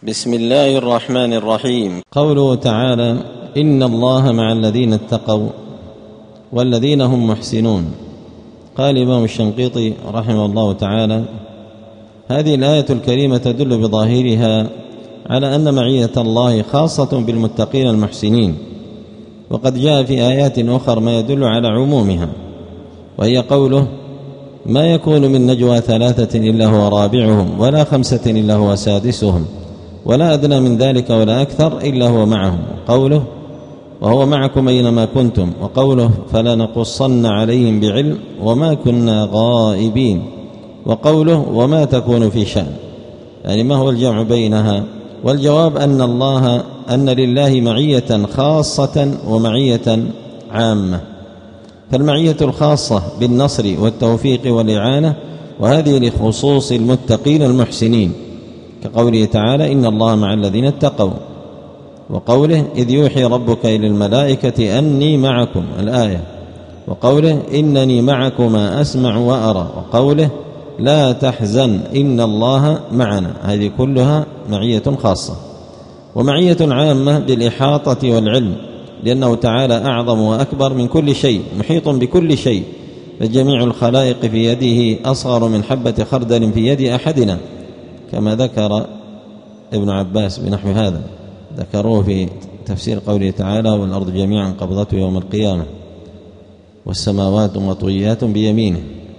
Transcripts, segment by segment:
بسم الله الرحمن الرحيم. قوله تعالى: إن الله مع الذين اتقوا والذين هم محسنون. قال الإمام الشنقيطي رحمه الله تعالى: هذه الآية الكريمة تدل بظاهرها على أن معية الله خاصة بالمتقين المحسنين، وقد جاء في آيات أخرى ما يدل على عمومها، وهي قوله: ما يكون من نجوى ثلاثة إلا هو رابعهم ولا خمسة إلا هو سادسهم ولا أدنى من ذلك ولا أكثر إلا هو معهم، قوله: وهو معكم أينما كنتم، وقوله: فلا نقصن عليهم بعلم وما كنا غائبين، وقوله: وما تكون في شأن. يعني ما هو الجمع بينها؟ والجواب أن لله معية خاصة ومعية عامة. فالمعية الخاصة بالنصر والتوفيق والإعانة، وهذه لخصوص المتقين المحسنين، كقوله تعالى: إن الله مع الذين اتقوا، وقوله: إذ يوحي ربك إلى الملائكة أني معكم، الآية، وقوله: إنني معكما أسمع وأرى، وقوله: لا تحزن إن الله معنا. هذه كلها معية خاصة. ومعية عامة بالإحاطة والعلم، لأنه تعالى أعظم وأكبر من كل شيء، محيط بكل شيء، فجميع الخلائق في يده أصغر من حبة خردل في يد أحدنا، كما ذكر ابن عباس بنحو هذا، ذكروه في تفسير قوله تعالى: والأرض جميعا قبضته يوم القيامة والسماوات مطويات بيمينه.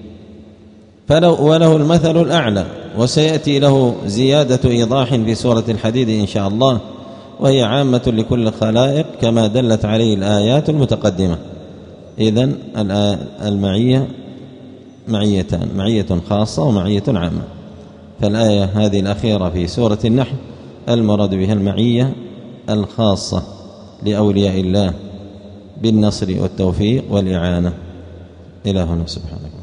وله المثل الأعلى، وسيأتي له زيادة إيضاح في سورة الحديد إن شاء الله، وهي عامة لكل الخلائق كما دلت عليه الآيات المتقدمة. إذن المعية معيتان: معية خاصة ومعية عامة. فالآية هذه الأخيرة في سورة النحل المراد بها المعية الخاصة لأولياء الله بالنصر والتوفيق والإعانة. إلى هنا، سبحانك.